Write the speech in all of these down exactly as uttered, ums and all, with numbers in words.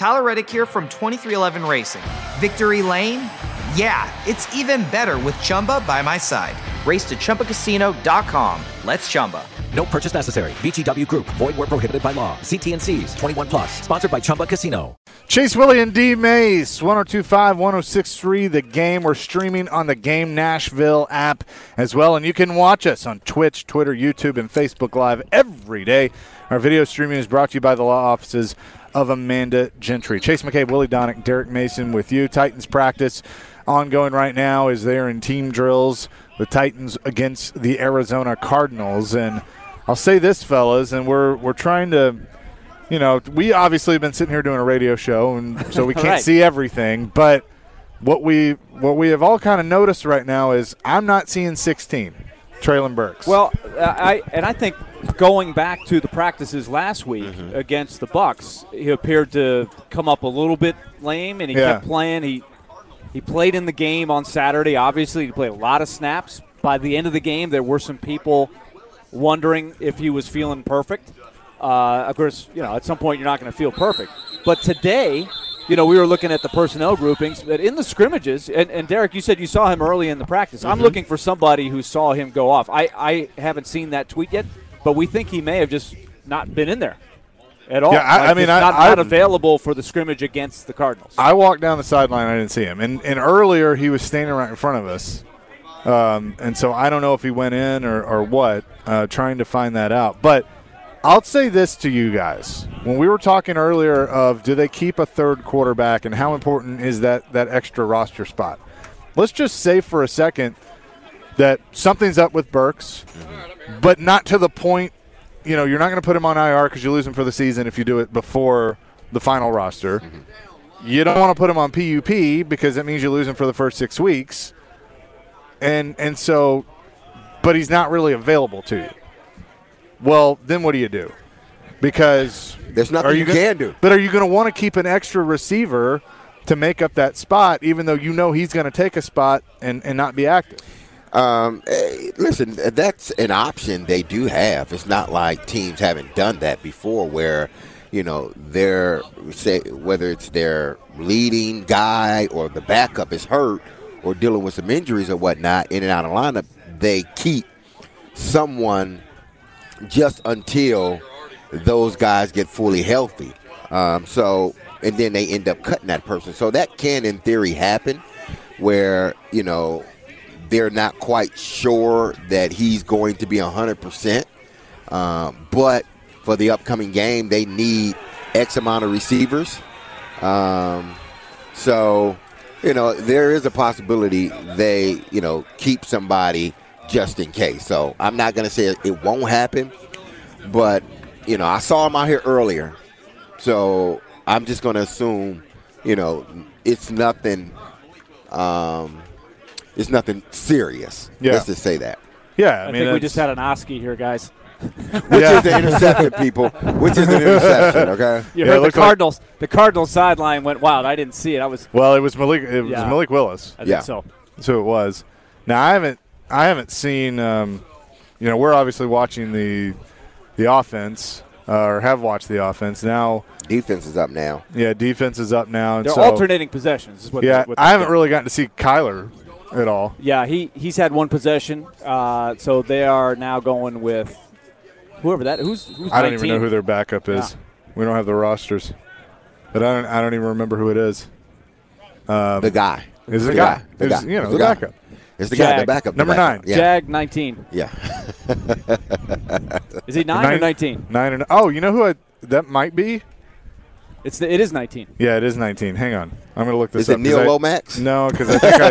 Tyler Reddick here from twenty-three eleven Racing. Victory Lane? Yeah, it's even better with Chumba by my side. Race to Chumba Casino dot com. Let's Chumba. No purchase necessary. V G W Group. Void where prohibited by law. See T and C's. twenty-one plus. Sponsored by Chumba Casino. Chase Willie and D. Mace, one oh two point five, one oh six point three The Game. We're streaming on the Game Nashville app as well, and you can watch us on Twitch, Twitter, YouTube, and Facebook Live every day. Our video streaming is brought to you by the law offices of Amanda Gentry. Chase McCabe, Willie Donick, Derek Mason with you. Titans practice ongoing right now as they're in team drills. The Titans against the Arizona Cardinals. And I'll say this, fellas, and we're we're trying to, you know, we obviously have been sitting here doing a radio show, and so we can't right. see everything. But what we what we have all kind of noticed right now is I'm not seeing sixteen, Treylon Burks. Well, I and I think going back to the practices last week mm-hmm. against the Bucs, he appeared to come up a little bit lame, and he yeah. kept playing. He he played in the game on Saturday. Obviously, he played a lot of snaps. By the end of the game, there were some people wondering if he was feeling perfect. Uh, of course, you know, at some point you're not going to feel perfect. But today, you know, we were looking at the personnel groupings. But in the scrimmages, and, and Derek, you said you saw him early in the practice. Mm-hmm. I'm looking for somebody who saw him go off. I, I haven't seen that tweet yet, but we think he may have just not been in there at all. Yeah, I, like I mean, I, not, I, not available for the scrimmage against the Cardinals. I walked down the sideline. I didn't see him. And, and earlier he was standing right in front of us. Um, and so I don't know if he went in or, or what, uh, trying to find that out. But I'll say this to you guys. When we were talking earlier of do they keep a third quarterback and how important is that, that extra roster spot, let's just say for a second that something's up with Burks, mm-hmm. but not to the point, you know, you're not going to put him on I R because you lose him for the season if you do it before the final roster. Mm-hmm. You don't want to put him on P U P because it means you lose him for the first six weeks. And and so, but he's not really available to you. Well, then what do you do? Because there's nothing you, you gonna, can do. But are you going to want to keep an extra receiver to make up that spot, even though you know he's going to take a spot and, and not be active? Um, hey, listen, that's an option they do have. It's not like teams haven't done that before where, you know, they're, say, whether it's their leading guy or the backup is hurt or dealing with some injuries or whatnot, in and out of lineup, they keep someone just until those guys get fully healthy. Um, so, and then they end up cutting that person. So that can, in theory, happen where, you know, they're not quite sure that he's going to be one hundred percent. Um, but for the upcoming game, they need X amount of receivers. Um, so... You know, there is a possibility they, you know, keep somebody just in case. So I'm not going to say it won't happen, but, you know, I saw him out here earlier. So I'm just going to assume, you know, it's nothing, um, it's nothing serious. Yeah. Let's just say that. Yeah. I, I mean, think we just had an Oski here, guys. Which yeah. is the interception, people. Which is an interception, okay? You yeah, heard the Cardinals. Like, the Cardinals sideline went wild. I didn't see it. I was well. It was Malik. It yeah. was Malik Willis. I yeah. think so. So it was. Now I haven't. I haven't seen. Um, you know, we're obviously watching the the offense, uh, or have watched the offense. Now defense is up now. Yeah, defense is up now. And They're so, alternating possessions. Is what yeah, what I haven't really gotten to see Kyler at all. Yeah, he he's had one possession. Uh, so they are now going with. Whoever that who's who's I don't nineteen? even know who their backup is. Yeah. We don't have the rosters, but I don't. I don't even remember who it is. Um, the guy is the, the guy. guy. The it's, guy. You know, it's the, the backup. It's the Jag. guy. The backup. Number the backup. nine. Yeah. Jag nineteen. Yeah. Is he nine, nine or nineteen? Nine and oh, you know who I, that might be? It's the, it is nineteen. Yeah, it is nineteen. Hang on, I'm going to look this is up. Is it Neil I, Lomax? No, because I think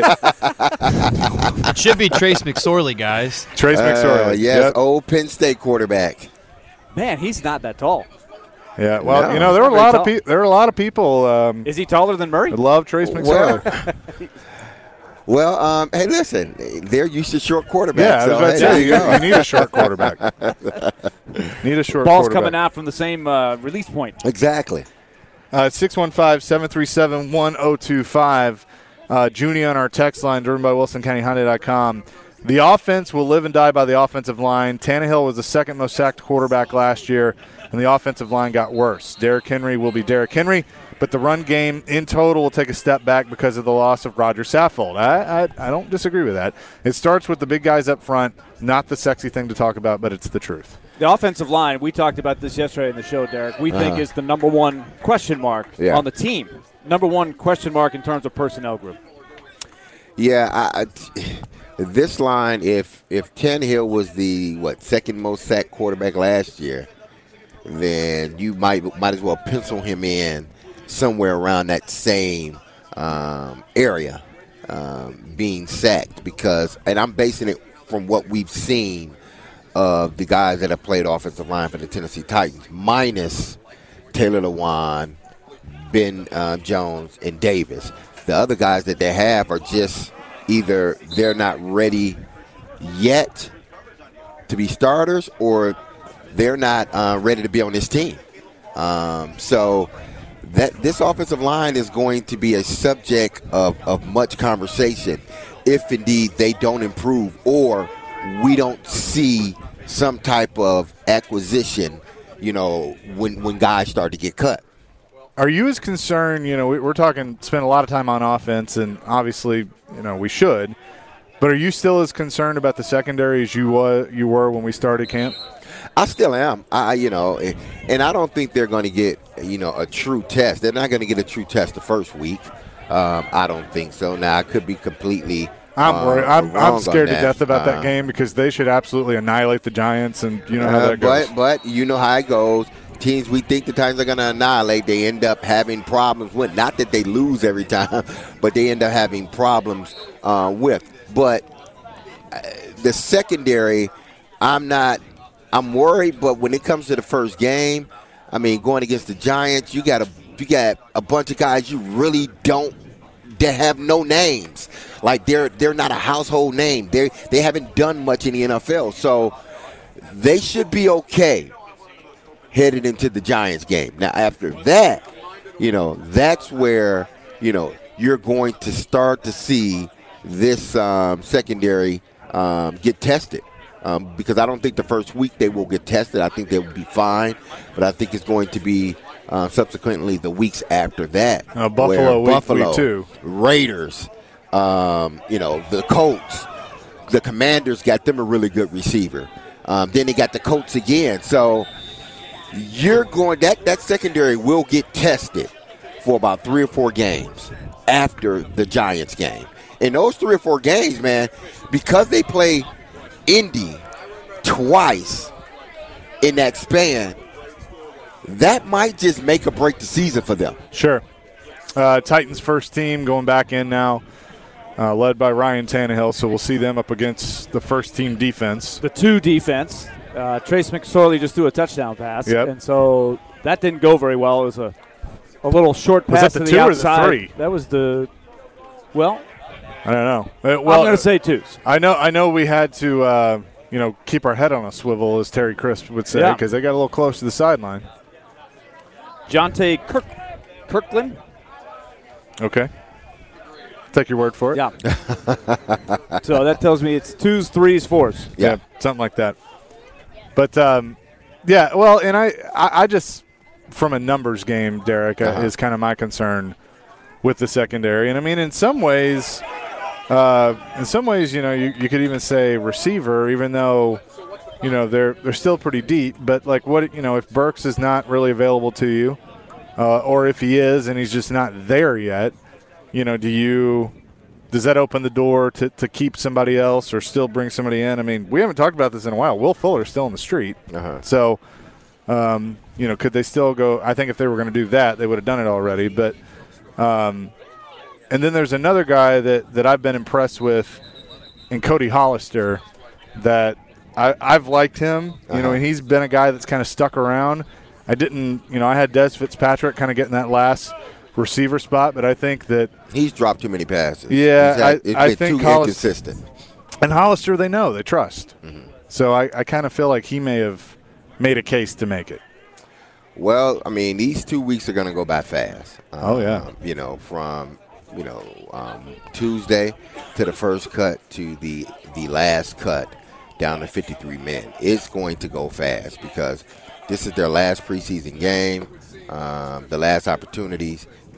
I. It should be Trace McSorley, guys. Trace McSorley. Uh, yes, yep. old Penn State quarterback. Man, he's not that tall. Yeah, well, no, you know, there were a lot tall. of people. There were a lot of people. Um, is he taller than Murray? Love Trace McSorley. Well, well um, hey, listen, they're used to short quarterbacks. Yeah, I was so, about hey, to there say, you go. you need a short quarterback. Need a short Ball's quarterback. coming out from the same uh, release point. Exactly. Uh, six one five, seven three seven, one oh two five. Uh, Junie on our text line, driven by Wilson County Hyundai dot com. The offense will live and die by the offensive line. Tannehill was the second most sacked quarterback last year, and the offensive line got worse. Derrick Henry will be Derrick Henry. but the run game in total will take a step back because of the loss of Roger Saffold. I, I, I don't disagree with that. It starts with the big guys up front, not the sexy thing to talk about, but it's the truth. The offensive line, we talked about this yesterday in the show, Derek, we uh-huh. think is the number one question mark yeah. on the team. Number one question mark in terms of personnel group. Yeah, I, I, this line, if if Tannehill was the, what, second most sacked quarterback last year, then you might might as well pencil him in somewhere around that same um, area um, being sacked because, and I'm basing it from what we've seen of the guys that have played offensive line for the Tennessee Titans, minus Taylor Lewan, Ben uh, Jones, and Davis. The other guys that they have are just either they're not ready yet to be starters or they're not uh, ready to be on this team. Um, so that this offensive line is going to be a subject of, of much conversation if indeed they don't improve or we don't see some type of acquisition, you know, when when guys start to get cut. Are you as concerned, you know, we're talking, spend a lot of time on offense, and obviously, you know, we should, but are you still as concerned about the secondary as you were, you were when we started camp? I still am. I, you know, and I don't think they're going to get, you know, a true test. They're not going to get a true test the first week. Um, I don't think so. Now, I could be completely I'm uh, worried. I'm, I'm scared to that. death about uh, that game because they should absolutely annihilate the Giants, and you know how uh, that goes. But, but you know how it goes. Teams we think the Titans are going to annihilate, they end up having problems with. Not that they lose every time, but they end up having problems uh, with. But uh, the secondary, I'm not – I'm worried, but when it comes to the first game, I mean, going against the Giants, you got a you got a bunch of guys you really don't – that have no names. Like, they're they're not a household name. They they haven't done much in the N F L. So they should be okay headed into the Giants game. Now, after that, you know, that's where, you know, you're going to start to see this um, secondary um, get tested. Um, because I don't think the first week they will get tested. I think they will be fine. But I think it's going to be uh, subsequently the weeks after that. Uh, Buffalo week, Buffalo, week two. Raiders, um, you know, the Colts, the Commanders got them a really good receiver. Um, then they got the Colts again. So you're going that that secondary will get tested for about three or four games after the Giants game. In those three or four games, man, because they play Indy twice in that span, that might just make or break the season for them. Sure. Uh, Titans first team going back in now, uh, led by Ryan Tannehill, so we'll see them up against the first team defense. The two defense. Uh, Trace McSorley just threw a touchdown pass, yep. and so that ddidn't go very well. It was a, a little short pass was that the to two the outside. Or the three? That was the – well – I don't know. Uh, well, I'm going to say twos. I know I know we had to, uh, you know, keep our head on a swivel, as Terry Crisp would say, because yeah. they got a little close to the sideline. Jonte Kirk, Kirkland. Okay. Take your word for it. Yeah. So that tells me it's twos, threes, fours. Yeah, yeah something like that. But, um, yeah, well, and I, I, I just, from a numbers game, Derek, uh-huh. is kind of my concern with the secondary. And, I mean, in some ways – Uh, in some ways, you know, you, you could even say receiver, even though, you know, they're they're still pretty deep. But, like, what, you know, if Burks is not really available to you, uh, or if he is and he's just not there yet, you know, do you – does that open the door to, to keep somebody else or still bring somebody in? I mean, we haven't talked about this in a while. Will Fuller's still on the street. Uh-huh. So, um, you know, could they still go – I think if they were going to do that, they would have done it already. But um, – and then there's another guy that, that I've been impressed with in Cody Hollister that I, I've liked him. Uh-huh. You know, and he's been a guy that's kind of stuck around. I didn't, you know, I had Des Fitzpatrick kind of getting that last receiver spot, but I think that – he's dropped too many passes. Yeah, had, I, it's I been think too Hollister, inconsistent. And Hollister, they know, they trust. Mm-hmm. So I, I kind of feel like he may have made a case to make it. Well, I mean, these two weeks are going to go by fast. Um, oh, yeah. You know, from – you know, um, Tuesday to the first cut to the the last cut down to fifty-three men. It's going to go fast because this is their last preseason game, um, the last opportunities.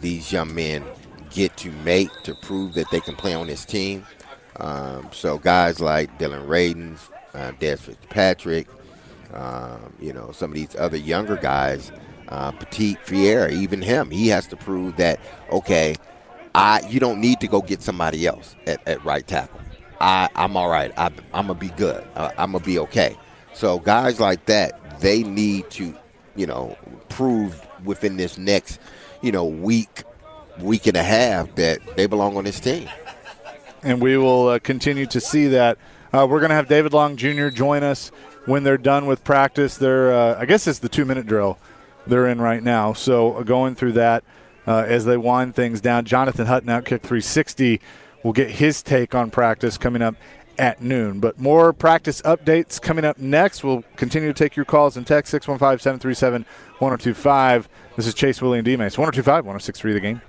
these young men get to make to prove that they can play on this team. Um, so guys like Dylan Radins, uh, Des Fitzpatrick, um, you know, some of these other younger guys, uh, Petit Frere, even him, he has to prove that, okay, I you don't need to go get somebody else at, at right tackle. I, I'm all right. I, I'm going to be good. Uh, I'm going to be okay. So guys like that, they need to, you know, prove within this next, you know, week, week and a half that they belong on this team. And we will uh, continue to see that. Uh, we're going to have David Long Junior join us when they're done with practice. They're, uh, I guess it's the two-minute drill they're in right now. So uh, going through that uh, as they wind things down. Jonathan Hutton, Outkick three sixty, will get his take on practice coming up at noon. But more practice updates coming up next. We'll continue to take your calls and text six one five, seven three seven, one oh two five. This is Chase, Willie, and D-Mace. one oh two five, one oh six three The Game.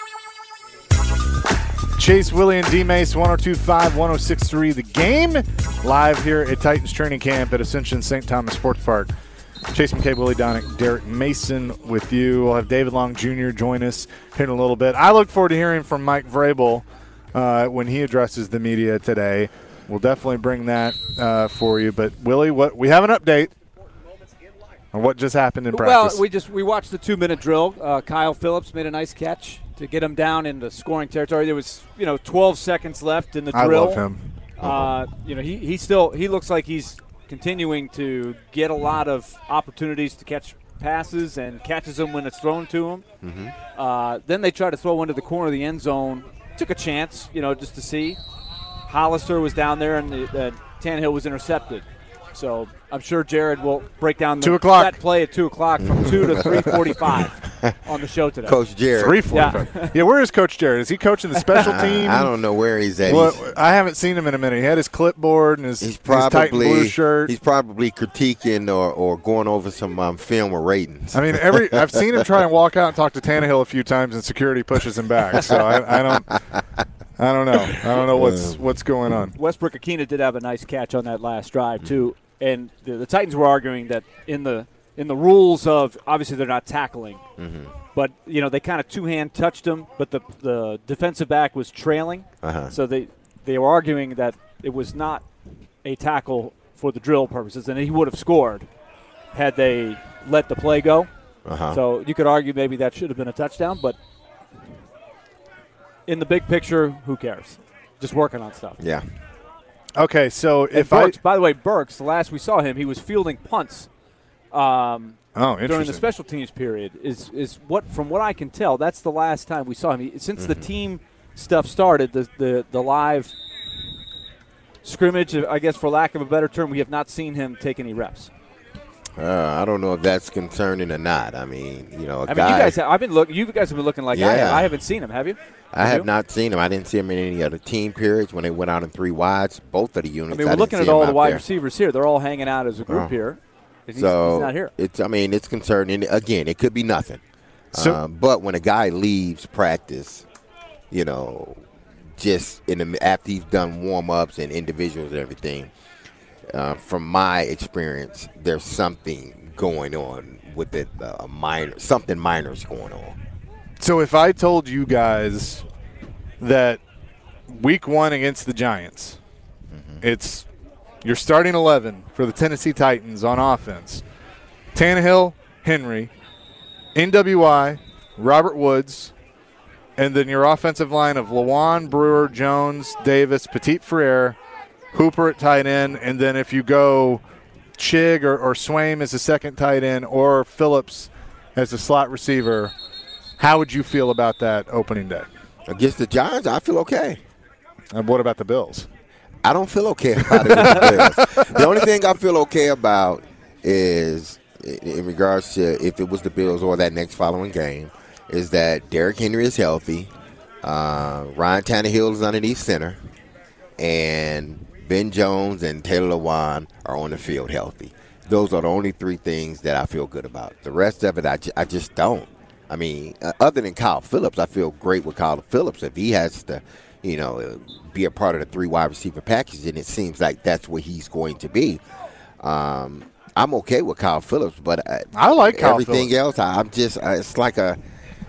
Chase, Willie, and D-Mace, one oh two five, one oh six three The Game. Live here at Titans Training Camp at Ascension Saint Thomas Sports Park. Chase McCabe, Willie Donick, Derek Mason with you. We'll have David Long Junior join us here in a little bit. I look forward to hearing from Mike Vrabel uh, when he addresses the media today. We'll definitely bring that uh, for you. But, Willie, what we have an update on what just happened in practice. Well, we just we watched the two-minute drill. Uh, Kyle Phillips made a nice catch to get him down into scoring territory. There was, you know, twelve seconds left in the drill. I love him. Uh, you know, he, he still he looks like he's continuing to get a lot of opportunities to catch passes and catches them when it's thrown to him. Mm-hmm. Uh, then they tried to throw into the corner of the end zone. Took a chance, you know, just to see. Hollister was down there, and the, the Tannehill was intercepted. So I'm sure Jared will break down the, two o'clock. that play at two o'clock from two to three forty-five on the show today. Coach Jared. three forty-five. Yeah. yeah, where is Coach Jared? Is he coaching the special team? I don't know where he's at. Well, he's, I haven't seen him in a minute. He had his clipboard and his, he's his probably, tight blue shirt. He's probably critiquing or, or going over some um, film or ratings. I mean, every I've seen him try and walk out and talk to Tannehill a few times, and security pushes him back. So I, I don't. I don't know. I don't know what's what's going on. Westbrook Akina did have a nice catch on that last drive too, and the, the Titans were arguing that in the in the rules of obviously they're not tackling, mm-hmm. but you know they kind of two hand touched him, but the the defensive back was trailing, uh-huh. so they they were arguing that it was not a tackle for the drill purposes, and he would have scored had they let the play go. Uh-huh. So you could argue maybe that should have been a touchdown, but in the big picture, who cares? Just working on stuff. Yeah. Okay, so and if Burks, I – by the way, Burks, the last we saw him, he was fielding punts um, oh, interesting. during the special teams period. Is is what From what I can tell, that's the last time we saw him. He, since mm-hmm. the team stuff started, the, the, the live scrimmage, I guess for lack of a better term, we have not seen him take any reps. Uh, I don't know if that's concerning or not. I mean, you know, a I guy, mean, you guys, have, I've been looking. You guys have been looking like yeah. I have. I haven't seen him. Have you? I have, have you? not seen him. I didn't see him in any other team periods when they went out in three wides. Both of the units. I mean, we're I looking at all the wide there. receivers here. They're all hanging out as a group oh. here. He's, so he's not here. It's. I mean, it's concerning. Again, it could be nothing. So, um, but when a guy leaves practice, you know, just in the, after he's done warm ups and individuals and everything, uh, from my experience, there's something going on with it, uh, minor, something minor is going on. So if I told you guys that week one against the Giants, mm-hmm. it's your starting eleven for the Tennessee Titans on offense, Tannehill, Henry, N W I, Robert Woods, and then your offensive line of Lawan, Brewer, Jones, Davis, Petit Frere, Hooper at tight end, and then if you go Chig or, or Swaim as the second tight end or Phillips as the slot receiver, how would you feel about that opening day? Against the Giants, I feel okay. And what about the Bills? I don't feel okay about it with the Bills. The only thing I feel okay about is, in regards to if it was the Bills or that next following game, is that Derrick Henry is healthy, uh, Ryan Tannehill is underneath center, and Ben Jones and Taylor Lewan are on the field healthy. Those are the only three things that I feel good about. The rest of it, I, j- I just don't. I mean, uh, other than Kyle Phillips, I feel great with Kyle Phillips. If he has to, you know, be a part of the three wide receiver package, and it seems like that's what he's going to be. Um, I'm okay with Kyle Phillips, but I, I like Kyle everything Phillips. else. I, I'm just, I, it's like a,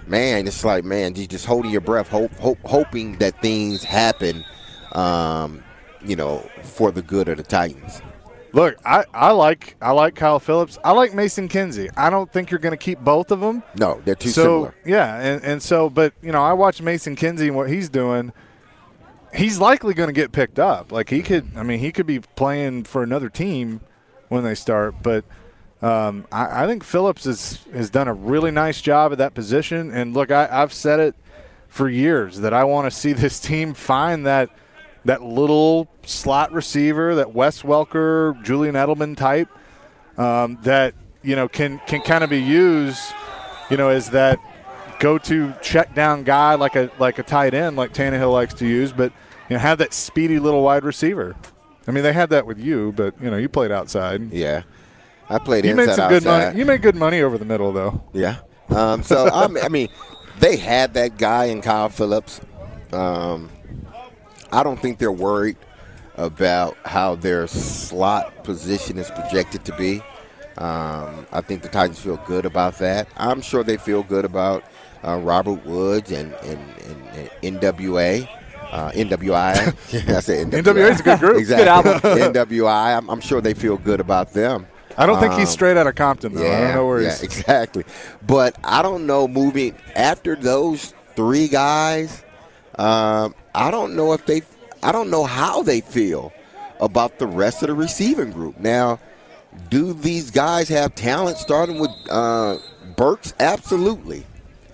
man, it's like, man, you just holding your breath, hope, hope, hoping that things happen, um, you know, for the good of the Titans. Look, I, I like I like Kyle Phillips. I like Mason Kinsey. I don't think you're going to keep both of them. No, they're too so, similar. Yeah, and, and so, but, you know, I watch Mason Kinsey and what he's doing. He's likely going to get picked up. Like, he could, I mean, he could be playing for another team when they start. But um, I, I think Phillips has, has done a really nice job at that position. And, look, I, I've said it for years that I want to see this team find that – that little slot receiver, that Wes Welker, Julian Edelman type, um, that, you know, can can kind of be used, you know, as that go-to check-down guy like a like a tight end like Tannehill likes to use, but, you know, have that speedy little wide receiver. I mean, they had that with you, but, you know, you played outside. Yeah. I played you inside, made some outside. good money. You made good money over the middle, though. Yeah. Um, so, I mean, I mean, they had that guy in Kyle Phillips. Um I don't think they're worried about how their slot position is projected to be. Um, I think the Titans feel good about that. I'm sure they feel good about uh, Robert Woods and, and, and, and N W A. Uh, N W I. I said N W I. N W A is a good group. Exactly. Good album. N W I. I'm, I'm sure they feel good about them. I don't think um, he's straight out of Compton, though. Yeah, I don't know where yeah, he's. exactly. But I don't know, moving after those three guys, um, I don't know if they – I don't know how they feel about the rest of the receiving group. Now, do these guys have talent starting with uh, Burks? Absolutely.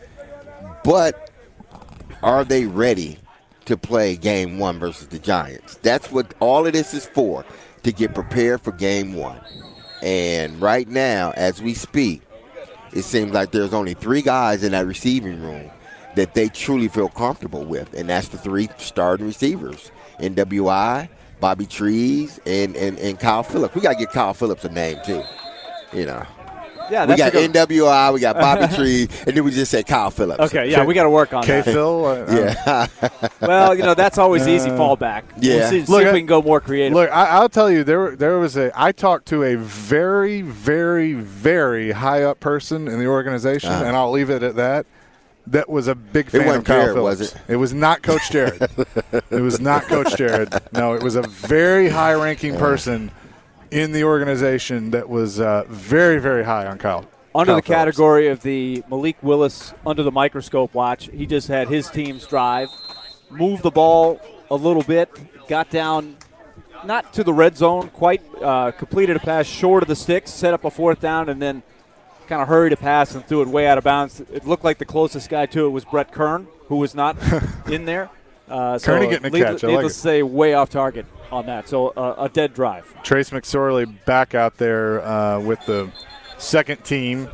But are they ready to play game one versus the Giants? That's what all of this is for, to get prepared for game one. And right now, as we speak, it seems like there's only three guys in that receiving room that they truly feel comfortable with, and that's the three starting receivers, N W I, Bobby Trees, and, and, and Kyle Phillips. We got to give Kyle Phillips a name, too, you know. Yeah, we that's got a good- N W I, we got Bobby Trees, and then we just said Kyle Phillips. Okay, yeah, we got to work on that. K-Phil? Uh, Yeah. Well, you know, that's always easy fallback. yeah. We'll see, see Look, if I- we can go more creative. Look, I, I'll tell you, there there was a. I talked to a very, very, very high up person in the organization, Uh-huh. and I'll leave it at that. That was a big fan wasn't of Kyle Jared, Phillips. was it? It was not Coach Jared. It was not Coach Jared. No, it was a very high-ranking person in the organization that was uh, very, very high on Kyle. Under Kyle the Phillips. category of the Malik Willis under the microscope watch, he just had his team's drive, moved the ball a little bit, got down not to the red zone quite, uh, completed a pass short of the sticks, set up a fourth down, and then kind of hurried a pass and threw it way out of bounds. It looked like the closest guy to it was Brett Kern, who was not in there. Uh, so Kearney getting a needless, catch. I like needless it. to say, way off target on that. So uh, a dead drive. Trace McSorley back out there uh, with the second team.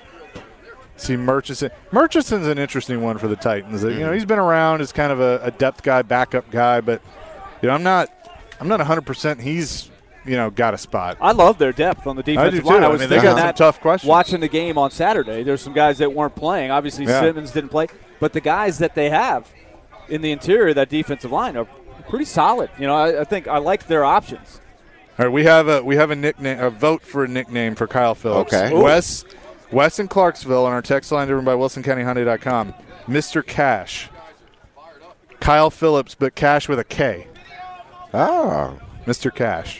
See Murchison. Murchison's an interesting one for the Titans. You know, he's been around as kind of a, a depth guy, backup guy, but you know, I'm not, I'm not one hundred percent. He's, you know, got a spot. I love their depth on the defensive I do line. too. I I was mean, they thinking got some that tough questions. watching the game on Saturday. There's some guys that weren't playing. Obviously, Yeah. Simmons didn't play, but the guys that they have in the interior of that defensive line are pretty solid. You know, I, I think I like their options. All right, we have a we have a nickname, a vote for a nickname for Kyle Phillips. Okay. Wes, Wes in Clarksville on our text line driven by Wilson County Hyundai dot com. Mister Cash. Kyle Phillips, but Cash with a K. Oh. Mister Cash.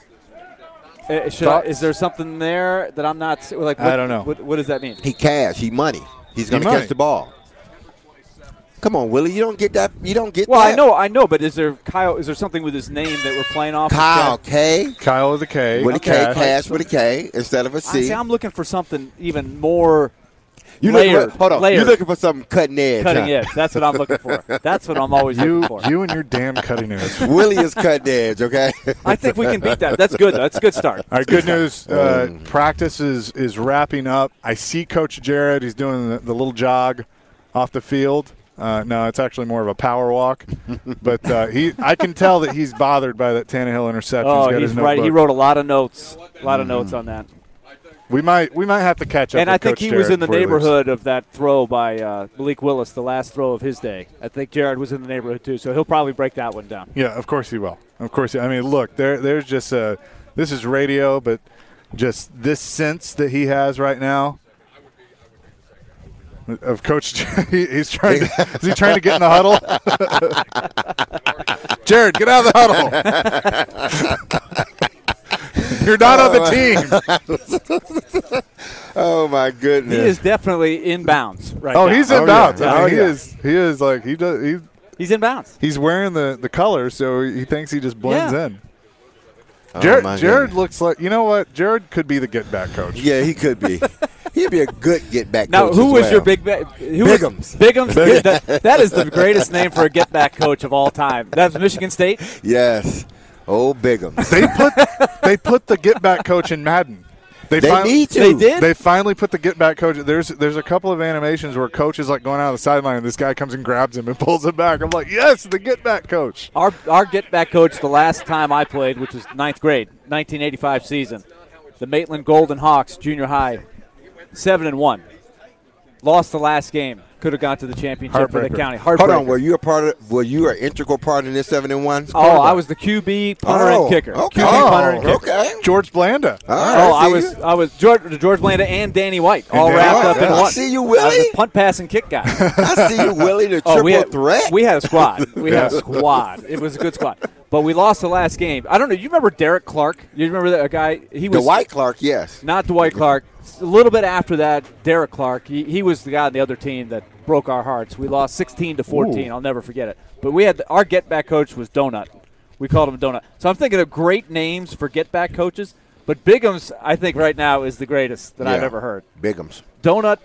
Uh, should I, Thoughts? is there something there that I'm not like? What, I don't know. What, what does that mean? He cash. He money. He's going to money. catch the ball. Come on, Willie. You don't get that. You don't get Well, that. I know, I know, but is there Kyle? Is there something with his name that we're playing off? of? Kyle K. Kyle with a K. With a K. Cash. Cash with a K instead of a I C. see, I'm looking for something even more You layered. looking for, hold on. layered, You're looking for something cutting edge. cutting huh? edge. That's what I'm looking for. That's what I'm always You, looking for. you and your damn cutting edge. Willie is cutting edge. Okay. I think we can beat that. That's good. Though. That's a good start. All right, good news. Uh, practice is, is wrapping up. I see Coach Jared. He's doing the, the little jog off the field. Uh, no, it's actually more of a power walk. But uh, he, I can tell that he's bothered by that Tannehill interception. Oh, got he's his right. He notebook. wrote a lot of notes. A lot of notes on that. We might we might have to catch up. And with I think Coach he Jared was in the before he leaves. neighborhood of that throw by uh, Malik Willis, the last throw of his day. I think Jared was in the neighborhood too, so he'll probably break that one down. Yeah, of course he will. Of course. He, I mean, look, there there's just a this is radio, but just this sense that he has right now. of Coach. he, he's trying. To, is he trying to get in the huddle? Jared, get out of the huddle. You're not oh, on the team. Oh my goodness! He is definitely in bounds right oh, now. He's in oh, bounds. Yeah. I mean, oh, he yeah. is. He is like he does. He, he's in bounds. He's wearing the the colors, so he thinks he just blends yeah. in. Oh, Jared, my Jared goodness. looks like you know what? Jared could be the get back coach. Yeah, he could be. He'd be a good get back. Now, coach who as was well. your big ba- who Bigums? Was, Bigums. that, that is the greatest name for a get back coach of all time. That's Michigan State. Yes, old Bigums. They put they put the get back coach in Madden. They, They finally, need to. They did? They finally put the get back coach. There's there's a couple of animations where coach is like going out of the sideline and this guy comes and grabs him and pulls him back. I'm like, yes, the get back coach. Our our get back coach the last time I played, which was ninth grade, nineteen eighty-five season, the Maitland Golden Hawks junior high, seven and one, lost the last game. Could have gone to the championship for the county. Hold on, were you a part of? Were you an integral part in this seven and one? Oh, I was the Q B, punter, oh, and kicker. Okay. Q B, Oh, punter, and kicker. Okay. George Blanda. All Oh, right, I see was you. I was George, George Blanda and Danny White, all Danny wrapped White, up in yeah. one. I see you, I was Willie. a punt, pass, and kick guy. I see you, Willie, the Oh, triple we had, threat. We had a squad. We had a Yeah. squad. It was a good squad. But we lost the last game. I don't know. You remember Derek Clark? You remember that guy? He was Dwight Clark, yes. Not Dwight Clark. A little bit after that, Derek Clark. He, he was the guy on the other team that broke our hearts. We lost sixteen to fourteen. Ooh. I'll never forget it. But we had our get back coach was Donut. We called him Donut. So I'm thinking of great names for get back coaches. But Bigums, I think right now is the greatest that I've Yeah. ever heard. Bigums. Donut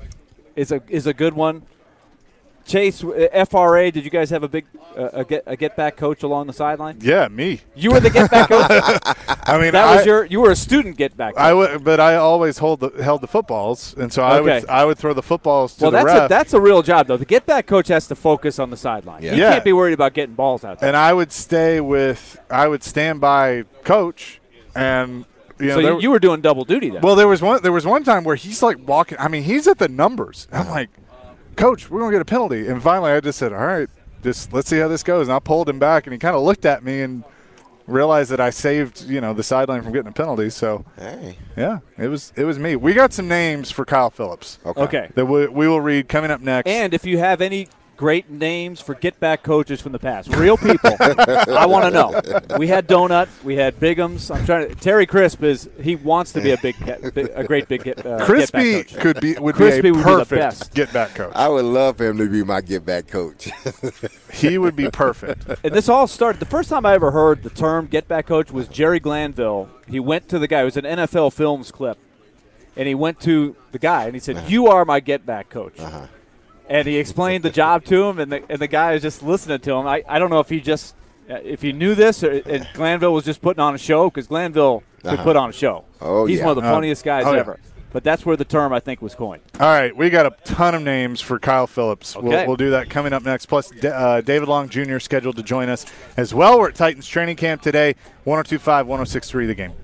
is a is a good one. Chase, uh, F R A, did you guys have a big uh, a get a get back coach along the sideline? Yeah, me. You were the get back coach. I mean, That I, was your. You were a student get back coach. I would, but I always hold the held the footballs, and so I Okay. would I would throw the footballs to well, the that's ref. a, that's a real job though. The get back coach has to focus on the sideline. Yeah. You Yeah. can't be worried about getting balls out there. and I would stay with I would stand by coach, and you know so there- you, you were doing double duty then. Well, there was one. There was one time where he's like walking. I mean, he's at the numbers. I'm like, Coach, we're gonna get a penalty. And finally, I just said, all right, just let's see how this goes. And I pulled him back, and he kind of looked at me and realized that I saved, you know, the sideline from getting a penalty. So, Hey. yeah, it was it was me. We got some names for Kyle Phillips Okay. okay. that we, we will read coming up next. And if you have any great names for get back coaches from the past, real people, I want to know. We had Donut, we had Bigums. I'm trying to. Terry Crisp is he wants to be a big, big a great big get, uh, Crispy get back coach. could be would Crispy be a would be the perfect best. get back coach. I would love for him to be my get back coach. He would be perfect. And this all started, the first time I ever heard the term get back coach was Jerry Glanville. He went to the guy, it was an N F L Films clip, and he went to the guy and he said, you are my get back coach. Uh-huh. And he explained the job to him, and the, and the guy was just listening to him. I, I don't know if he just, uh, if he knew this, or and Glanville was just putting on a show, because Glanville could Uh-huh. put on a show. Oh, He's yeah. one of the Uh, funniest guys oh, yeah. ever. But that's where the term, I think, was coined. All right, we got a ton of names for Kyle Phillips. We'll, Okay. we'll do that coming up next. Plus, D- uh, David Long Junior scheduled to join us as well. We're at Titans training camp today. one oh two point five, one oh six point three The Game.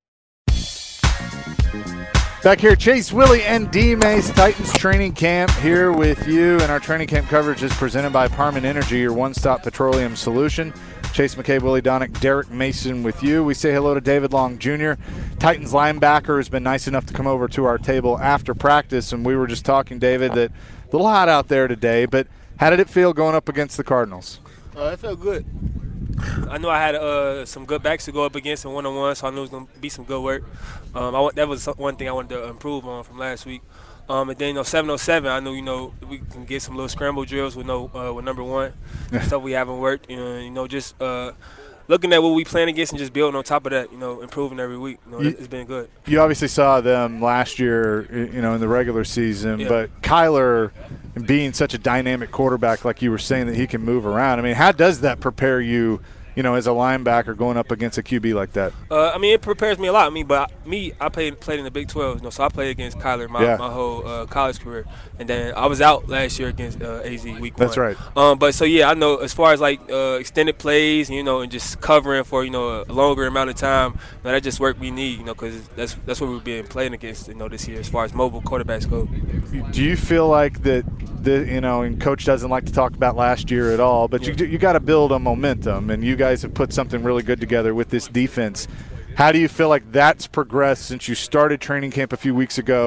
Back here, Chase, Willie, and D-Mace, Titans training camp here with you. And our training camp coverage is presented by Parman Energy, your one-stop petroleum solution. Chase McCabe, Willie Donick, Derek Mason with you. We say hello to David Long Junior Titans linebacker has been nice enough to come over to our table after practice, and we were just talking, David, that a little hot out there today, but how did it feel going up against the Cardinals? Uh, it felt good. I knew I had uh, some good backs to go up against in one-on-one, so I knew it was going to be some good work. Um, I want, that was one thing I wanted to improve on from last week. Um, and then, you know, seven oh seven, I knew, you know, we can get some little scramble drills with no uh, with number one, stuff we haven't worked. You know, you know just uh, looking at what we playing against and just building on top of that, you know, improving every week. You know, You- it's been good. You obviously saw them last year, you know, in the regular season, Yeah. but Kyler being such a dynamic quarterback, like you were saying, that he can move around. I mean, how does that prepare you, you know, as a linebacker going up against a Q B like that? Uh, I mean, it prepares me a lot. I mean, but I, me, I played played in the Big twelve, you know, so I played against Kyler my, Yeah. my whole uh, college career, and then I was out last year against uh, A Z week one. That's right. Um, but so yeah, I know as far as like uh, extended plays, you know, and just covering for you know a longer amount of time, you know, that just work we need, you know, because that's that's what we've been playing against, you know, this year as far as mobile quarterbacks go. Do you feel like that, the, you know, and Coach doesn't like to talk about last year at all, but Yeah. you you got to build a momentum, and you guys have put something really good together with this defense. How do you feel like that's progressed since you started training camp a few weeks ago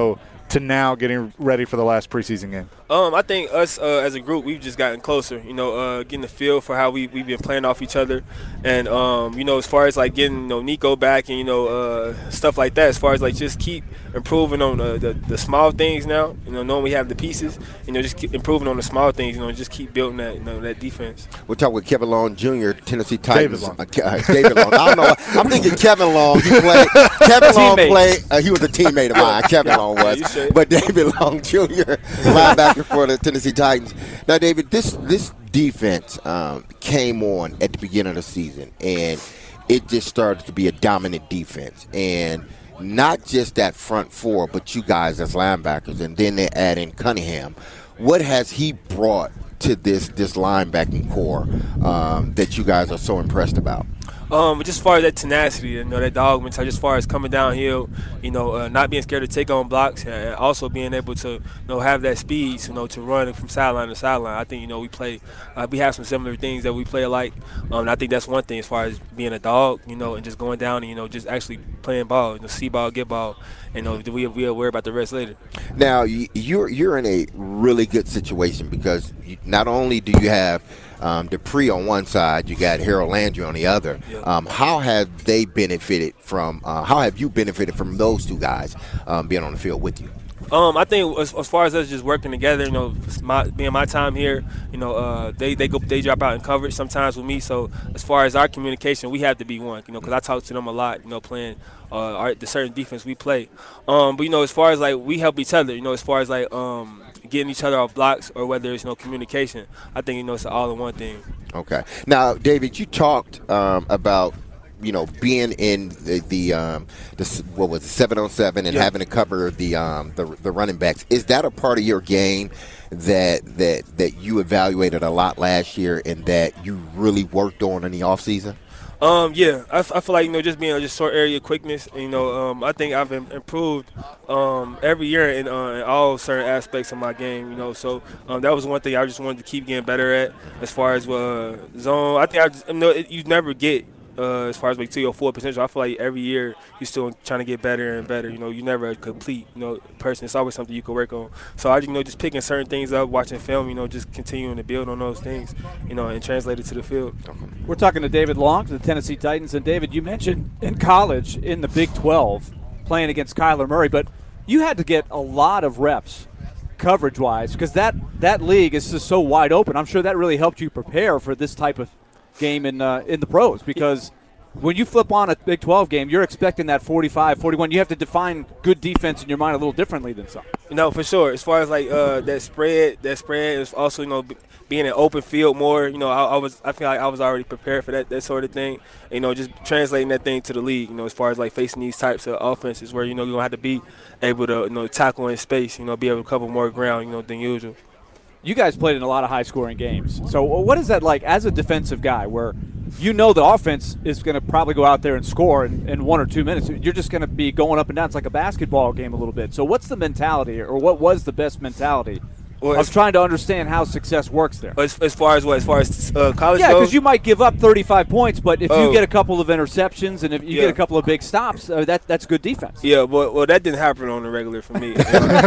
to now getting ready for the last preseason game? Um, I think us uh, as a group, we've just gotten closer, you know, uh, getting the feel for how we, we've been playing off each other. And, um, you know, as far as, like, getting, you know, Nico back and, you know, uh, stuff like that, as far as, like, just keep improving on uh, the, the small things now, you know, knowing we have the pieces, you know, just keep improving on the small things, you know, just keep building that, you know, that defense. We'll talk with Kevin Long Junior, Tennessee Titans. David Long. Uh, David Long. I don't know. I'm thinking Kevin Long. He played. Kevin Long played. Uh, he was a teammate of mine. Kevin yeah. Long was. Yeah, but David Long Junior, linebacker for the Tennessee Titans. Now, David, this this defense um, came on at the beginning of the season, and it just started to be a dominant defense. And not just that front four, but you guys as linebackers, and then they add in Cunningham. What has he brought to this this linebacking core um, that you guys are so impressed about? Um, just as far as that tenacity, you know, that dog mentality, as far as coming downhill, you know, uh, not being scared to take on blocks, and also being able to, you know, have that speed, you know, to run from sideline to sideline. I think, you know, we play, uh, we have some similar things that we play alike. Um, and I think that's one thing as far as being a dog, you know, and just going down and, you know, just actually playing ball, you know, see ball, get ball. You know, we we'll worry about the rest later. Now, you're you're in a really good situation because not only do you have um, Dupree on one side, you got Harold Landry on the other. Yeah. Um, how have they benefited from? Uh, how have you benefited from those two guys um, being on the field with you? Um, I think as, as far as us just working together, you know, my, being my time here, you know, uh, they they go they drop out in coverage sometimes with me. So as far as our communication, we have to be one, you know, because I talk to them a lot, you know, playing uh, our, the certain defense we play. Um, but you know, as far as like we help each other, you know, as far as like um, getting each other off blocks or whether it's you know communication, I think you know it's an all-in-one thing. Okay. Now, David, you talked um, about. You know, being in the, the, um, the what was it, seven on seven and yeah. having to cover the, um, the the running backs. Is that a part of your game that that that you evaluated a lot last year and that you really worked on in the offseason? Um, yeah, I, I feel like, you know, just being just short area quickness, you know, um, I think I've improved um, every year in, uh, in all certain aspects of my game, you know. So um, that was one thing I just wanted to keep getting better at as far as uh, zone. I think I just, you know, it, you never get. Uh, as far as like to your full potential, I feel like every year you're still trying to get better and better. You know, you're never a complete, you know, person. It's always something you can work on. So I, you know, just picking certain things up, watching film, you know, just continuing to build on those things, you know, and translate it to the field. We're talking to David Long, the Tennessee Titans, and David, you mentioned in college in the Big twelve playing against Kyler Murray, but you had to get a lot of reps coverage-wise because that that league is just so wide open. I'm sure that really helped you prepare for this type of game in uh, in the pros because when you flip on a Big twelve game, you're expecting that forty-five, forty-one. You have to define good defense in your mind a little differently than some. No, for sure. As far as like uh, that spread, that spread is also, you know, b- being an open field more. You know, I, I was I feel like I was already prepared for that that sort of thing. You know, just translating that thing to the league. You know, as far as like facing these types of offenses where you know you're gonna have to be able to you know tackle in space. You know, be able to cover more ground. You know, than usual. You guys played in a lot of high-scoring games. So what is that like as a defensive guy where you know the offense is going to probably go out there and score in, in one or two minutes? You're just going to be going up and down. It's like a basketball game a little bit. So what's the mentality or what was the best mentality well, of trying to understand how success works there? As, as far as what? As far as uh, college Yeah, goes? because you might give up thirty-five points, but if oh. you get a couple of interceptions and if you yeah. get a couple of big stops, uh, that that's good defense. Yeah, well, well, that didn't happen on the regular for me.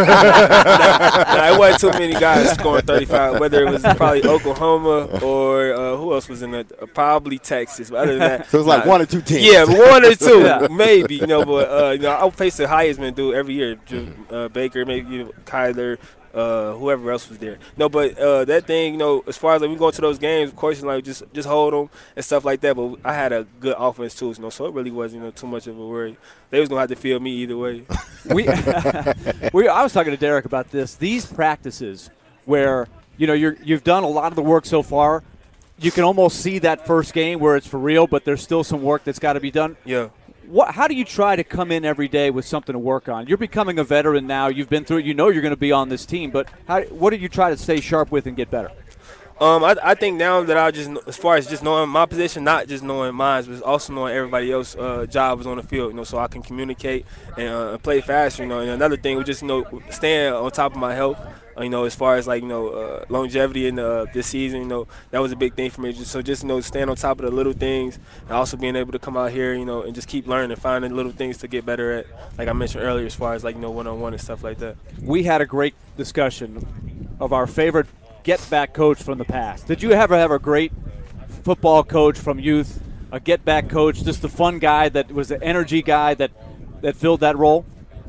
Nah, it wasn't too many guys scoring thirty-five, whether it was probably Oklahoma or uh, who else was in it? Uh, probably Texas. But other than that, so it was like nah, one or two teams. Yeah, one or two, yeah. maybe. You know, but uh, you know, I'll face the Heisman dude every year. Uh, Baker, maybe you know, Kyler. Uh, whoever else was there. No, but uh, that thing, you know, as far as like we go to those games, of course, like just just hold them and stuff like that. But I had a good offense too, you know, so it really wasn't you know too much of a worry. They was gonna have to feel me either way. we, we, I was talking to Derek about this. These practices where you know you're you've done a lot of the work so far. You can almost see that first game where it's for real, but there's still some work that's got to be done. Yeah. What, how do you try to come in every day with something to work on? You're becoming a veteran now. You've been through it. You know you're going to be on this team. But how, what do you try to stay sharp with and get better? Um, I, I think now that I just, as far as just knowing my position, not just knowing mine, but also knowing everybody else's uh, job was on the field, you know, so I can communicate and uh, play faster, you know. And another thing was just, you know, staying on top of my health, uh, you know, as far as, like, you know, uh, longevity in uh, this season, you know, that was a big thing for me. Just, so just, you know, staying on top of the little things and also being able to come out here, you know, and just keep learning and finding little things to get better at, like I mentioned earlier, as far as, like, you know, one-on-one and stuff like that. We had a great discussion of our favorite get-back coach from the past. Did you ever have a great football coach from youth, a get-back coach, just the fun guy that was the energy guy that, that filled that role?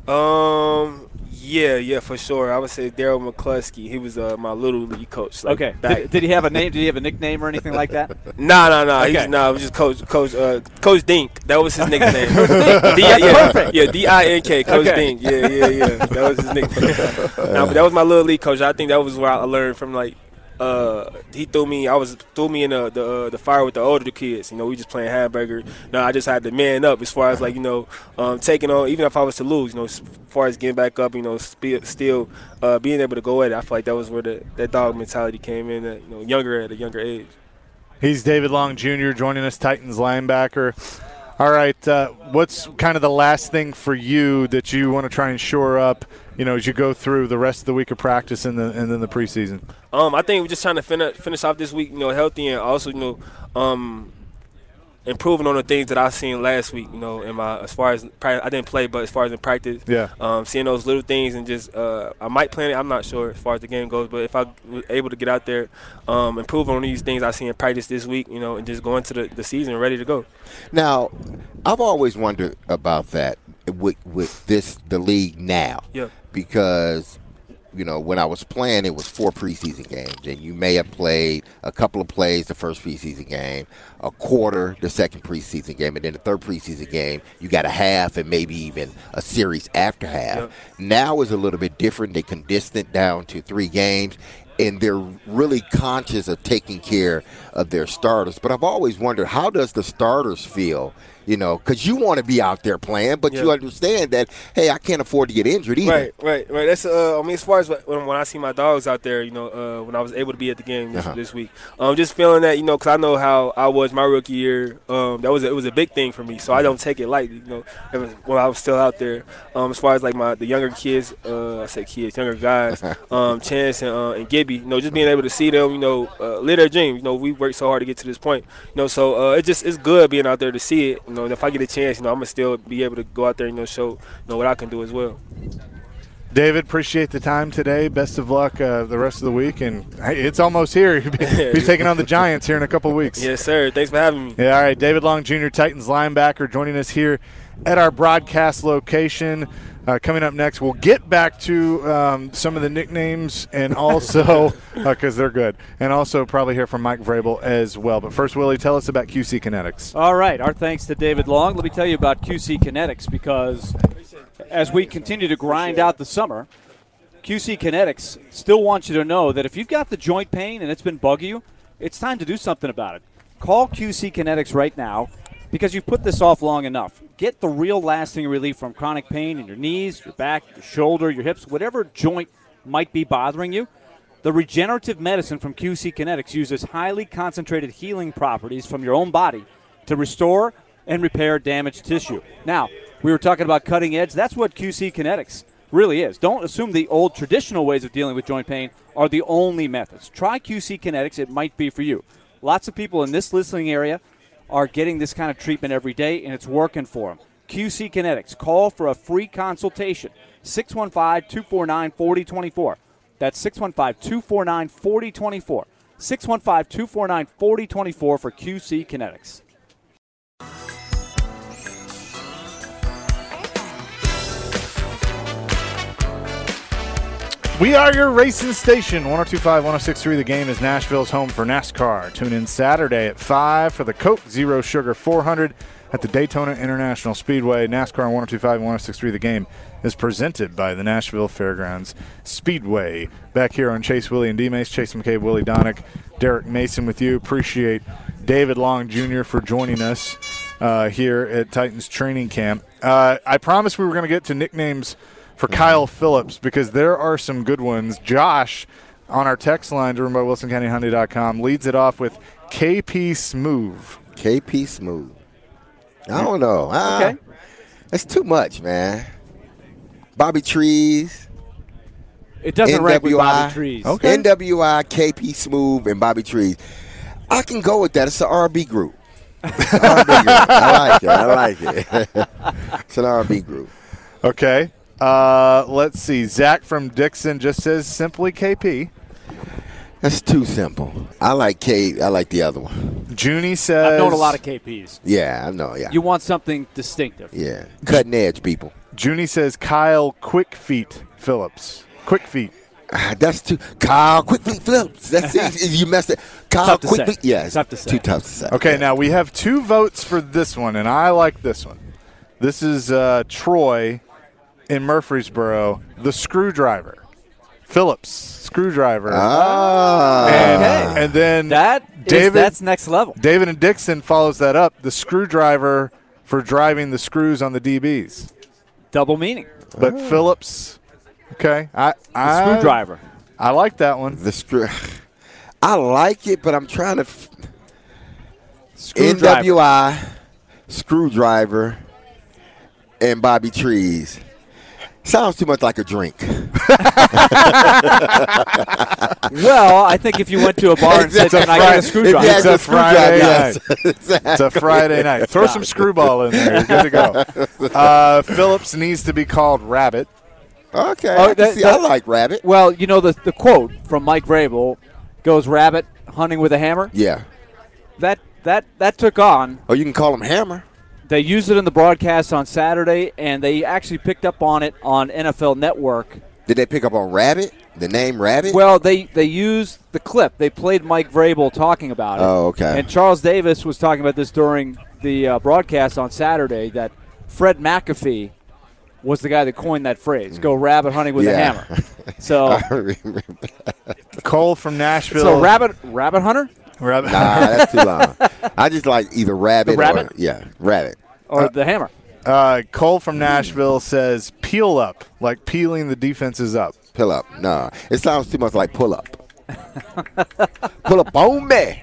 Um, yeah, yeah, for sure. I would say Daryl McCluskey. He was uh, my little league coach. Like, okay. Did, did he have a name? Did he have a nickname or anything like that? No, no, no. Okay. He was, no, it was just Coach Coach uh, Coach Dink. That was his nickname. Coach Dink. D- That's yeah, perfect. Yeah, D I N K, Coach Okay. Dink. Yeah, yeah, yeah. That was his nickname. No, but that was my little league coach. I think that was where I learned from, like, Uh, he threw me. I was threw me in the the, uh, the fire with the older kids. You know, we just playing hamburger. No, I just had to man up as far as, like, you know, um, taking on, even if I was to lose. You know, as far as getting back up. You know, sp- still uh, being able to go at it. I feel like that was where the, that dog mentality came in. At, you know, younger at a younger age. He's David Long Junior joining us, Titans linebacker. All right, uh, what's kind of the last thing for you that you want to try and shore up, you know, as you go through the rest of the week of practice and, the, and then the preseason? Um, I think we're just trying to fin- finish off this week, you know, healthy, and also, you know, um, improving on the things that I seen last week, you know, in my, as far as I didn't play, but as far as in practice, yeah, um, seeing those little things and just uh, I might plan it. I'm not sure as far as the game goes, but if I was able to get out there, um, improve on these things I see in practice this week, you know, and just go into the, the season ready to go. Now, I've always wondered about that with with this the league now, yeah, because, you know, when I was playing, it was four preseason games, and you may have played a couple of plays the first preseason game, a quarter the second preseason game, and then the third preseason game, you got a half and maybe even a series after half. Yep. Now is a little bit different. They condensed it down to three games, and they're really conscious of taking care of their starters. But I've always wondered, how does the starters feel? You know, because you want to be out there playing, but Yeah. you understand that, hey, I can't afford to get injured either. Right, right, right. That's uh, I mean, as far as when, when I see my dogs out there, you know, uh, when I was able to be at the game this, Uh-huh. this week, um, just feeling that, you know, because I know how I was my rookie year. Um, that was a, it was a big thing for me, so I don't take it lightly. You know, it was, when I was still out there. Um, as far as like my the younger kids, uh, I say kids, younger guys, um, Chance and, uh, and Gibby, you know, just being able to see them, you know, uh, live their dream. You know, we worked so hard to get to this point. You know, so uh, it just it's good being out there to see it. You know, and if I get a chance, you know, I'm gonna still be able to go out there and, you know, show, you know, what I can do as well. David, appreciate the time today. Best of luck uh, the rest of the week. And hey, it's almost here. You'll be, be taking on the Giants here in a couple weeks. Yes, sir. Thanks for having me. Yeah, all right. David Long Junior, Titans linebacker, joining us here at our broadcast location. Uh, coming up next, we'll get back to um, some of the nicknames and also because uh, they're good, and also probably hear from Mike Vrabel as well. But first, Willie, tell us about Q C Kinetics. All right. Our thanks to David Long. Let me tell you about Q C Kinetics, because as we continue to grind out the summer, Q C Kinetics still wants you to know that if you've got the joint pain and it's been bugging you, it's time to do something about it. Call Q C Kinetics right now, because you've put this off long enough. Get the real lasting relief from chronic pain in your knees, your back, your shoulder, your hips, whatever joint might be bothering you. The regenerative medicine from Q C Kinetics uses highly concentrated healing properties from your own body to restore and repair damaged tissue. Now, we were talking about cutting edge. That's what Q C Kinetics really is. Don't assume the old traditional ways of dealing with joint pain are the only methods. Try Q C Kinetics. It might be for you. Lots of people in this listening area are getting this kind of treatment every day, and it's working for them. Q C Kinetics. Call for a free consultation. six one five, two four nine, four zero two four. That's six one five, two four nine, four zero two four. six one five, two four nine, four zero two four for Q C Kinetics. We are your racing station. one oh two point five, one oh six point three. The Game is Nashville's home for NASCAR. Tune in Saturday at five for the Coke Zero Sugar four hundred at the Daytona International Speedway. NASCAR on one oh two point five and one oh six point three. The Game is presented by the Nashville Fairgrounds Speedway. Back here on Chase, Willie, and D-Mace. Chase McCabe, Willie Donick, Derek Mason with you. Appreciate David Long Junior for joining us uh, here at Titans training camp. Uh, I promised we were going to get to nicknames for Kyle Phillips, because there are some good ones. Josh on our text line, driven by Wilson County Hyundai dot com, leads it off with K P Smooth. K P Smooth. I don't know. Uh, Okay. That's too much, man. Bobby Trees. It doesn't rank with N W I. Bobby Trees. Okay. N W I, K P Smooth, and Bobby Trees. I can go with that. It's an R and B group. R and B group. I like it. I like it. It's an R and B group. Okay. Uh, let's see. Zach from Dixon just says simply K P. That's too simple. I like K. I like the other one. Junie says. I've known a lot of K Ps. Yeah, I know. Yeah. You want something distinctive. Yeah. Cutting edge people. Junie says Kyle Quick Feet Phillips. Quick Feet. Ah, that's too. Kyle Quickly Phillips. That's it. You messed it. Kyle Tough to Quickly. say. Yeah, it's Tough to say. too tough to say. Okay, Yeah. now we have two votes for this one, and I like this one. This is uh, Troy in Murfreesboro, the Screwdriver. Phillips, Screwdriver. Ah. and, Okay. and then That is, David, that's next level. David and Dixon follows that up, the Screwdriver for driving the screws on the D Bs. Double meaning. But Phillips, okay. I, I, Screwdriver. I like that one. The screw. I like it, but I'm trying to. F- N Screwdriver. W I, Screwdriver, and Bobby Trees. Sounds too much like a drink. Well, I think if you went to a bar and said, It's a "Can I get a Friday- screwdriver?" Yeah, It's a the screwdriver, Friday yes. night. It's a Friday night. Throw some screwball in there. You're good to go. Uh, Phillips needs to be called Rabbit. Okay, Oh, I, can that- see, I that- like rabbit. Well, you know the the quote from Mike Vrabel goes, "Rabbit hunting with a hammer." Yeah. That that that took on. Or you can call him Hammer. They used it in the broadcast on Saturday, and they actually picked up on it on N F L Network. Did they pick up on Rabbit? The name Rabbit? Well, they, they used the clip. They played Mike Vrabel talking about it. Oh, okay. And Charles Davis was talking about this during the uh, broadcast on Saturday, that Fred McAfee was the guy that coined that phrase, go rabbit hunting with Yeah. a hammer. So, I remember. Cole from Nashville. so rabbit rabbit hunter Rabbit. Nah, that's too long. I just like either rabbit, The rabbit? or yeah, rabbit. or the hammer? Uh, Cole from Nashville says peel up, like peeling the defenses up. Pull up. Nah, it sounds too much like pull up. Pull up on me.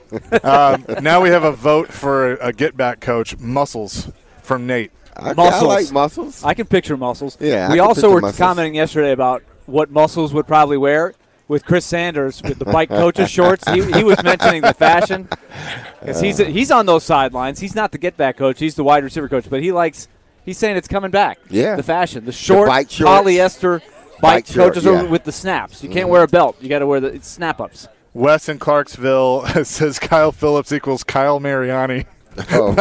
Um, now we have a vote for a, a get back coach, Muscles, from Nate. Okay, I Muscles. like muscles. I can picture muscles. Yeah, I We can also picture were muscles. commenting yesterday about what muscles would probably wear. With Chris Sanders with the bike coaches shorts, he, he was mentioning the fashion because he's he's on those sidelines. He's not the get back coach; he's the wide receiver coach. But he likes he's saying it's coming back. Yeah. the fashion, the short bike shorts. polyester bike, Bike short, coaches yeah. are with the snaps. You can't wear a belt; you got to wear the it's snap ups. Wes in Clarksville says Kyle Phillips equals Kyle Mariani. Oh,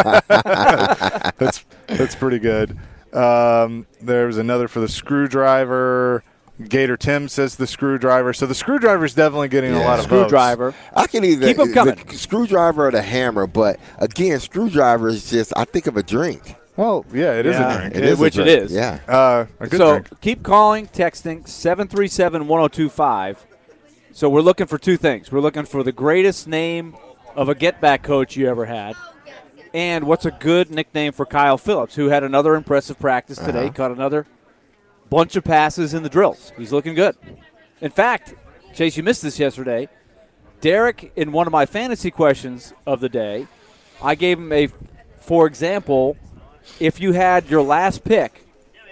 That's that's pretty good. Um, there's another for the Screwdriver. Gator Tim says the Screwdriver. So the Screwdriver's definitely getting a Yeah. lot of votes. Screwdriver. I can either Keep 'em coming. the screwdriver or the hammer, but again, screwdriver is just I think of a drink. Well, yeah, it is Yeah. a drink. It is a Which it drink. is. Yeah. Uh, a good So drink. keep calling, texting seven three seven, one oh two five. So we're looking for two things. We're looking for the greatest name of a get back coach you ever had. And what's a good nickname for Kyle Phillips, who had another impressive practice today, Uh-huh. caught another bunch of passes in the drills. He's looking good. In fact, Chase, you missed this yesterday. Derek, in one of my fantasy questions of the day, I gave him a, for example, if you had your last pick,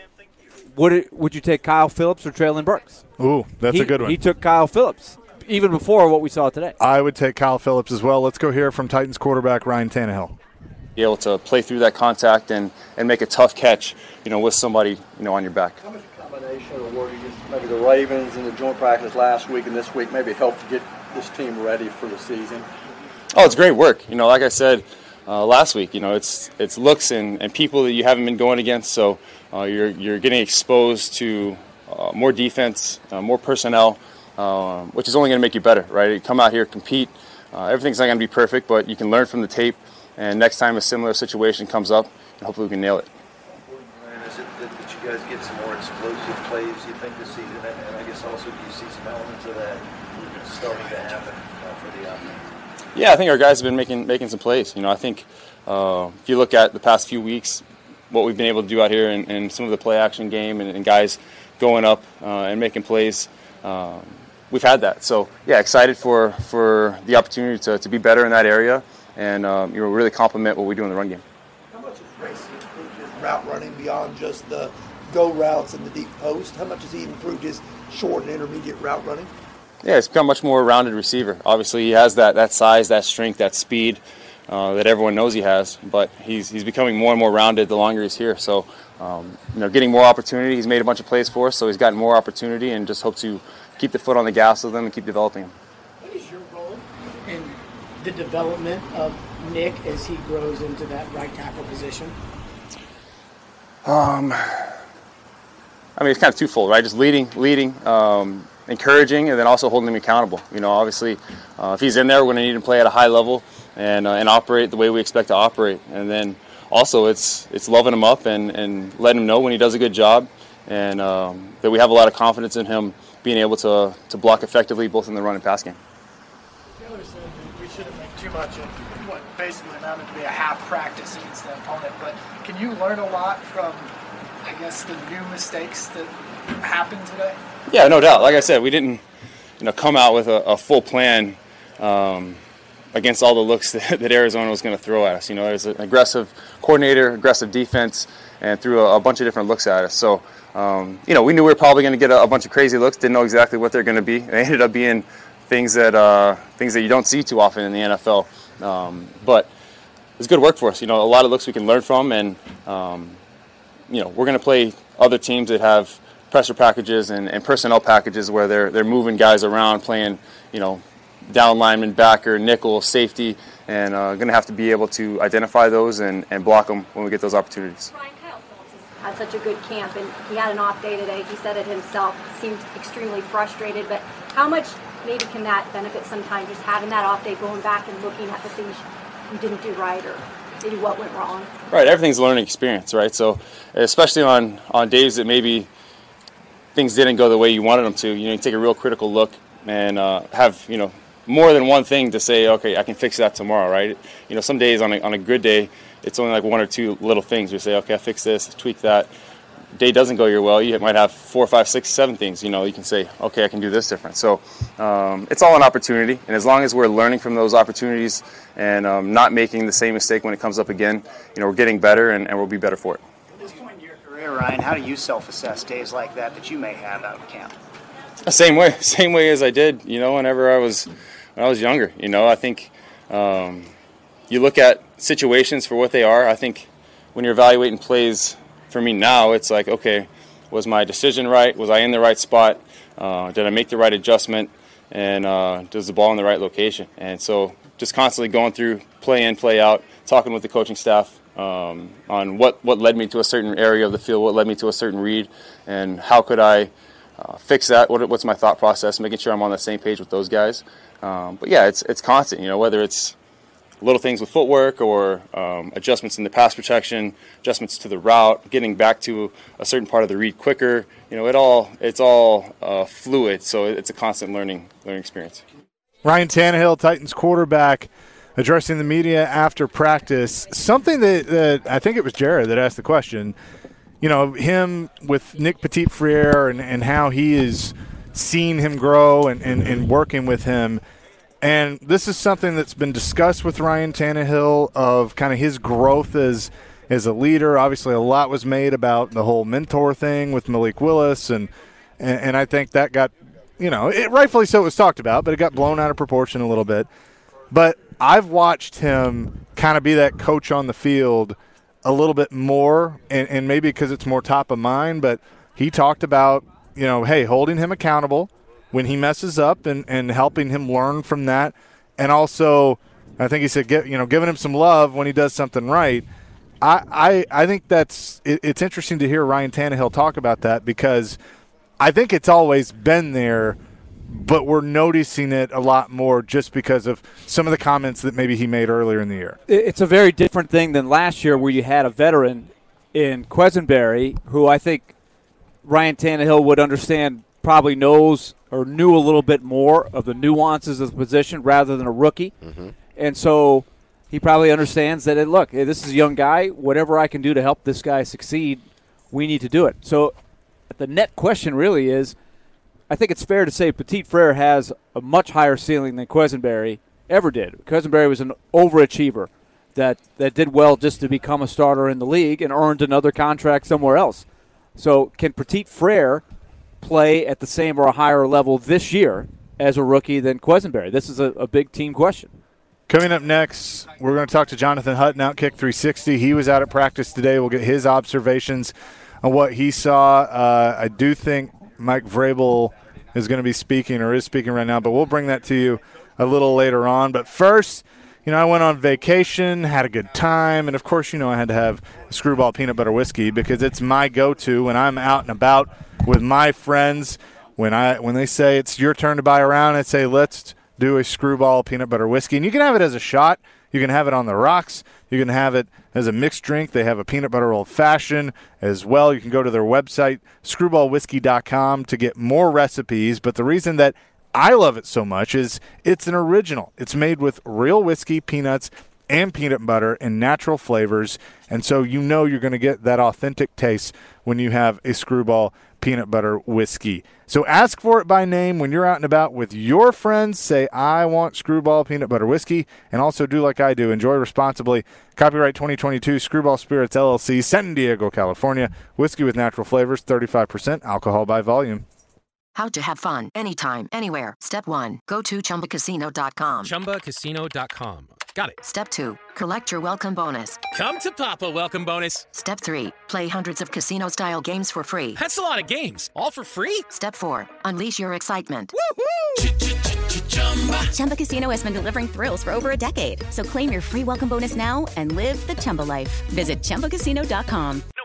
would it, would you take Kyle Phillips or Traylon Burks? Ooh, that's he, a good one. He took Kyle Phillips, even before what we saw today. I would take Kyle Phillips as well. Let's go hear from Titans quarterback Ryan Tannehill. Be able to play through that contact and, and make a tough catch, you know, with somebody, you know, on your back. How much combination or work against maybe the Ravens and the joint practice last week and this week maybe helped get this team ready for the season? Oh, it's great work. You know, like I said uh, last week, you know, it's it's looks and, and people that you haven't been going against, so uh, you're you're getting exposed to uh, more defense, uh, more personnel, um, which is only going to make you better, right? You come out here, compete. Uh, everything's not going to be perfect, but you can learn from the tape, and next time a similar situation comes up, hopefully we can nail it. Is it that that you guys get some more explosive plays, you think, this season? And and I guess also, do you see some elements of that starting to happen uh, for the offense? Yeah, I think our guys have been making making some plays. You know, I think uh, if you look at the past few weeks, what we've been able to do out here and, and some of the play action game and, and guys going up uh, and making plays, um, we've had that. So, yeah, excited for, for the opportunity to, to be better in that area and um, you know, really complement what we do in the run game. How much has Grayson improved his route running beyond just the go routes and the deep post? How much has he improved his short and intermediate route running? Yeah, he's become a much more rounded receiver. Obviously, he has that, that size, that strength, that speed uh, that everyone knows he has, but he's he's becoming more and more rounded the longer he's here. So, um, you know, getting more opportunity. He's made a bunch of plays for us, so he's gotten more opportunity, and just hope to keep the foot on the gas with him and keep developing him. What is your role in the development of Nick as he grows into that right tackle position? Um, I mean, it's kind of twofold, right? Just leading, leading, um, encouraging, and then also holding him accountable. You know, obviously, uh, if he's in there, we're going to need him to play at a high level and uh, and operate the way we expect to operate. And then also, it's it's loving him up and, and letting him know when he does a good job, and um, that we have a lot of confidence in him being able to to block effectively both in the run and pass game. Taylor said that we shouldn't make too much of what basically amounted to be a half practice against the opponent, but can you learn a lot from, I guess, the new mistakes that happened today? Yeah, no doubt. Like I said, we didn't, you know, come out with a, a full plan um, against all the looks that, that Arizona was going to throw at us. You know, there's an aggressive coordinator, aggressive defense, and threw a, a bunch of different looks at us. So, um, you know, we knew we were probably going to get a, a bunch of crazy looks. Didn't know exactly what they're going to be. They ended up being things that uh, things that you don't see too often in the N F L. Um, but it's good work for us. You know, a lot of looks we can learn from, and um, you know, we're going to play other teams that have pressure packages and, and personnel packages where they're they're moving guys around, playing, you know, down lineman, backer, nickel, safety, and uh, going to have to be able to identify those and, and block them when we get those opportunities. Ryan, Kyle Phillips has had such a good camp, and he had an off day today. He said it himself. He seemed extremely frustrated, but how much maybe can that benefit sometimes, just having that off day, going back and looking at the things you didn't do right or maybe what went wrong? Right, everything's a learning experience, right? So especially on, on days that maybe things didn't go the way you wanted them to, you know, you take a real critical look and uh, have, you know, more than one thing to say, okay, I can fix that tomorrow, right? You know, some days on a, on a good day, it's only like one or two little things. You say, okay, I fix this, tweak that. Day doesn't go your well, you might have four, five, six, seven things, you know, you can say, okay, I can do this different. So um, it's all an opportunity, and as long as we're learning from those opportunities and um, not making the same mistake when it comes up again, you know, we're getting better, and, and we'll be better for it. At this point in your career, Ryan, how do you self-assess days like that that you may have out of camp? The same way, same way as I did, you know, whenever I was when I was younger. You know, I think um, you look at situations for what they are. I think when you're evaluating plays, for me now, it's like, okay, was my decision right? Was I in the right spot? Uh, did I make the right adjustment? And uh, does the ball in the right location? And so just constantly going through play in, play out, talking with the coaching staff um, on what, what led me to a certain area of the field, what led me to a certain read, and how could I uh, fix that? What, what's my thought process? Making sure I'm on the same page with those guys. Um, but yeah, it's it's constant, you know, whether it's little things with footwork or um, adjustments in the pass protection, adjustments to the route, getting back to a certain part of the read quicker. You know, it all it's all uh, fluid, so it's a constant learning learning experience. Ryan Tannehill, Titans quarterback, addressing the media after practice. Something that, that I think it was Jared that asked the question. You know, him with Nick Petit-Frere and, and how he is seeing him grow and, and, and working with him. And this is something that's been discussed with Ryan Tannehill of kind of his growth as as a leader. Obviously, a lot was made about the whole mentor thing with Malik Willis, and and, and I think that got, you know, it, rightfully so it was talked about, but it got blown out of proportion a little bit. But I've watched him kind of be that coach on the field a little bit more, and, and maybe because it's more top of mind, but he talked about, you know, hey, holding him accountable when he messes up and, and helping him learn from that. And also, I think he said, get, you know, giving him some love when he does something right. I, I, I think that's it, it's interesting to hear Ryan Tannehill talk about that, because I think it's always been there, but we're noticing it a lot more just because of some of the comments that maybe he made earlier in the year. It's a very different thing than last year where you had a veteran in Quesenberry who I think Ryan Tannehill would understand, probably knows or knew a little bit more of the nuances of the position rather than a rookie. Mm-hmm. And so he probably understands that, look, this is a young guy. Whatever I can do to help this guy succeed, we need to do it. So the net question really is, I think it's fair to say Petit Frere has a much higher ceiling than Quisenberry ever did. Quisenberry was an overachiever that, that did well just to become a starter in the league and earned another contract somewhere else. So can Petit Frere play at the same or a higher level this year as a rookie than Quisenberry? This is a, a big team question. Coming up next, we're going to talk to Jonathan Hutton, Outkick three sixty. He was out at practice today. We'll get his observations on what he saw. Uh, I do think Mike Vrabel is going to be speaking or is speaking right now, but we'll bring that to you a little later on. But first, you know, I went on vacation, had a good time, and, of course, you know, I had to have Screwball peanut butter whiskey because it's my go-to when I'm out and about with my friends. When I when they say it's your turn to buy around, I say let's do a Screwball peanut butter whiskey. And you can have it as a shot. You can have it on the rocks. You can have it as a mixed drink. They have a peanut butter old-fashioned as well. You can go to their website, screwball whiskey dot com, to get more recipes. But the reason that I love it so much is it's an original. It's made with real whiskey, peanuts, and peanut butter and natural flavors. And so you know you're going to get that authentic taste when you have a Screwball peanut butter whiskey. So ask for it by name when you're out and about with your friends. Say, I want Screwball peanut butter whiskey. And also do like I do. Enjoy responsibly. Copyright twenty twenty-two Screwball Spirits, L L C, San Diego, California. Whiskey with natural flavors, thirty-five percent alcohol by volume. How to have fun anytime, anywhere. Step one, go to chumba casino dot com. chumba casino dot com. Got it. Step two, collect your welcome bonus. Come to Papa welcome bonus. Step three, play hundreds of casino-style games for free. That's a lot of games. All for free? Step four, unleash your excitement. Woohoo! Chumba Casino has been delivering thrills for over a decade. So claim your free welcome bonus now and live the Chumba life. Visit chumba casino dot com.